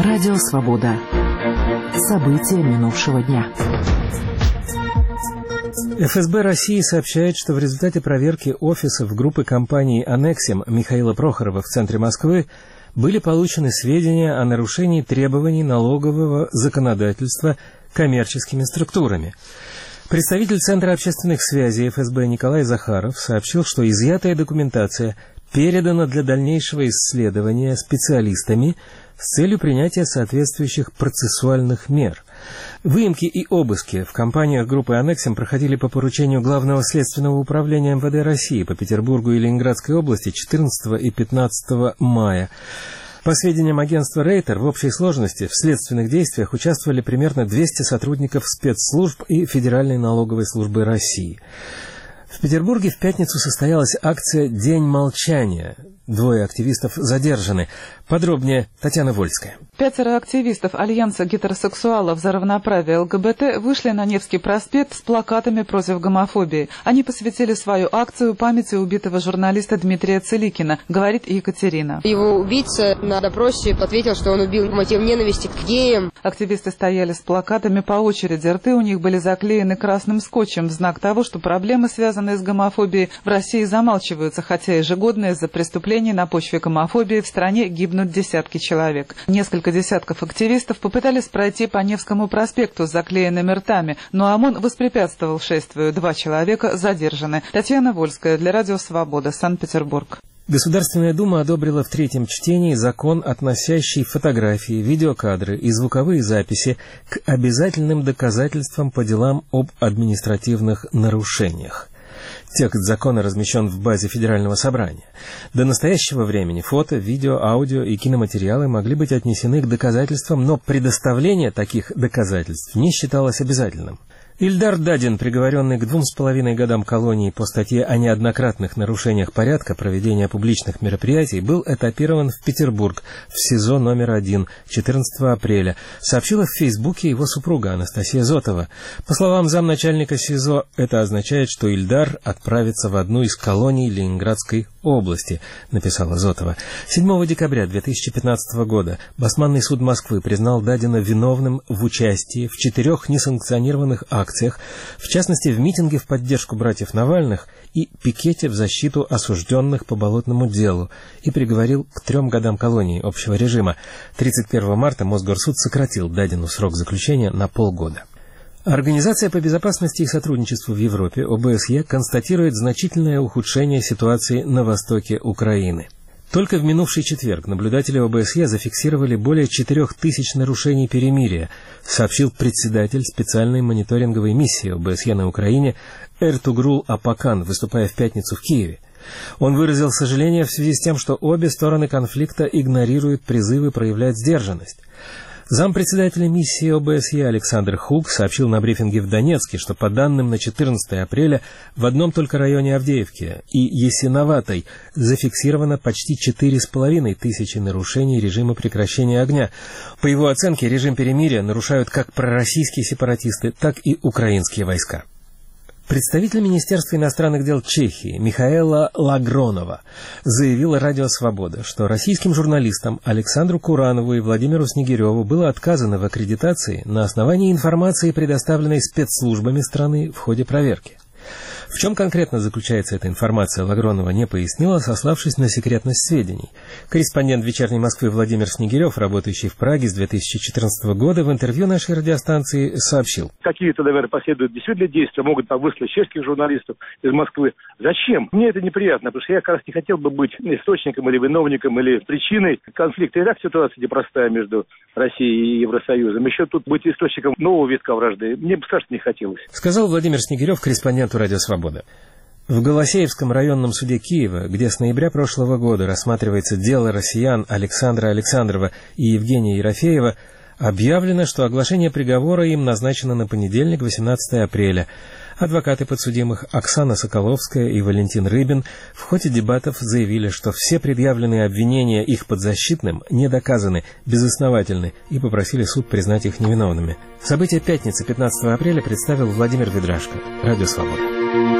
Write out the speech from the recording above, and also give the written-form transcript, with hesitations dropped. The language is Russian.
Радио «Свобода». События минувшего дня. ФСБ России сообщает, что в результате проверки офисов группы компаний «Аннексим» Михаила Прохорова в центре Москвы были получены сведения о нарушении требований налогового законодательства коммерческими структурами. Представитель Центра общественных связей ФСБ Николай Захаров сообщил, что изъятая документация передана для дальнейшего исследования специалистами с целью принятия соответствующих процессуальных мер. Выемки и обыски в компаниях группы «Аннексим» проходили по поручению Главного следственного управления МВД России по Петербургу и Ленинградской области 14 и 15 мая. По сведениям агентства «Рейтер», в общей сложности в следственных действиях участвовали примерно 200 сотрудников спецслужб и Федеральной налоговой службы России. В Петербурге в пятницу состоялась акция «День молчания». 2 активистов задержаны. Подробнее Татьяна Вольская. 5 активистов Альянса гетеросексуалов за равноправие ЛГБТ вышли на Невский проспект с плакатами против гомофобии. Они посвятили свою акцию памяти убитого журналиста Дмитрия Целикина, говорит Екатерина. Его убийца на допросе ответил, что он убил по мотивам ненависти к геям. Активисты стояли с плакатами по очереди. Рты у них были заклеены красным скотчем в знак того, что проблемы, связанные с гомофобией, в России замалчиваются, хотя ежегодно из-за преступлений на почве гомофобии в стране гибнут десятки человек. Несколько десятков активистов попытались пройти по Невскому проспекту с заклеенными ртами, но ОМОН воспрепятствовал шествию. 2 человека задержаны. Татьяна Вольская для Радио «Свобода», Санкт-Петербург. Государственная Дума одобрила в 3-м чтении закон, относящий фотографии, видеокадры и звуковые записи к обязательным доказательствам по делам об административных нарушениях. Текст закона размещен в базе Федерального собрания. До настоящего времени фото, видео, аудио и киноматериалы могли быть отнесены к доказательствам, но предоставление таких доказательств не считалось обязательным. Ильдар Дадин, приговоренный к 2,5 годам колонии по статье о неоднократных нарушениях порядка проведения публичных мероприятий, был этапирован в Петербург в СИЗО номер 1 14 апреля, сообщила в Фейсбуке его супруга Анастасия Зотова. По словам замначальника СИЗО, это означает, что Ильдар отправится в одну из колоний Ленинградской области, написала Зотова. 7 декабря 2015 года Басманный суд Москвы признал Дадина виновным в участии в 4 несанкционированных акциях, в частности, в митинге в поддержку братьев Навальных и пикете в защиту осужденных по болотному делу, и приговорил к 3 годам колонии общего режима. 31 марта Мосгорсуд сократил Дадину срок заключения на полгода. Организация по безопасности и сотрудничеству в Европе, ОБСЕ, констатирует значительное ухудшение ситуации на востоке Украины. Только в минувший четверг наблюдатели ОБСЕ зафиксировали более 4000 нарушений перемирия, сообщил председатель специальной мониторинговой миссии ОБСЕ на Украине Эртугрул Апакан, выступая в пятницу в Киеве. Он выразил сожаление в связи с тем, что обе стороны конфликта игнорируют призывы проявлять сдержанность. Зампредседателя миссии ОБСЕ Александр Хук сообщил на брифинге в Донецке, что по данным на 14 апреля в одном только районе Авдеевки и Ясиноватой зафиксировано почти 4500 нарушений режима прекращения огня. По его оценке, режим перемирия нарушают как пророссийские сепаратисты, так и украинские войска. Представитель Министерства иностранных дел Чехии Михаэла Лагронова заявила Радио «Свобода», что российским журналистам Александру Куранову и Владимиру Снегиреву было отказано в аккредитации на основании информации, предоставленной спецслужбами страны в ходе проверки. В чем конкретно заключается эта информация, Лагронова не пояснила, сославшись на секретность сведений. Корреспондент «Вечерней Москвы» Владимир Снегирев, работающий в Праге с 2014 года, в интервью нашей радиостанции сообщил. Какие-то, наверное, последуют действительно действия, могут выслать чешских журналистов из Москвы. Зачем? Мне это неприятно, потому что я как раз не хотел бы быть источником или виновником, или причиной конфликта. И так ситуация непростая между Россией и Евросоюзом. Еще тут быть источником нового витка вражды мне бы страшно не хотелось. Сказал Владимир Снегирев корреспонденту Радио «Свобода». В Голосеевском районном суде Киева, где с ноября прошлого года рассматривается дело россиян Александра Александрова и Евгения Ерофеева, объявлено, что оглашение приговора им назначено на понедельник, 18 апреля. Адвокаты подсудимых Оксана Соколовская и Валентин Рыбин в ходе дебатов заявили, что все предъявленные обвинения их подзащитным не доказаны, безосновательны, и попросили суд признать их невиновными. События пятницы, 15 апреля, представил Владимир Ведрашко. Радио «Свобода».